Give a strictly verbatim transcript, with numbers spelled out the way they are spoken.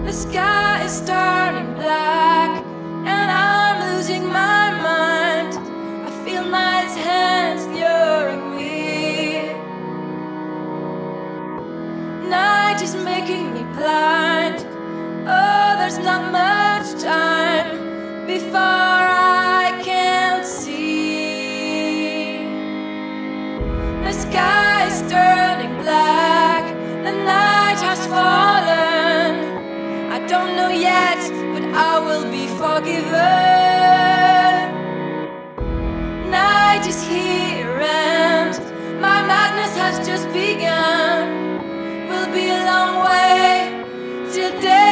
The sky is turning black, and I'm losing my mind. I feel night's hands luring me. Night is making me blind. Oh, there's not much time before I can see. The sky is turning black, the night has fallen. I don't know yet, but I will be forgiven. Night is here and my madness has just begun. Will be a long way till day.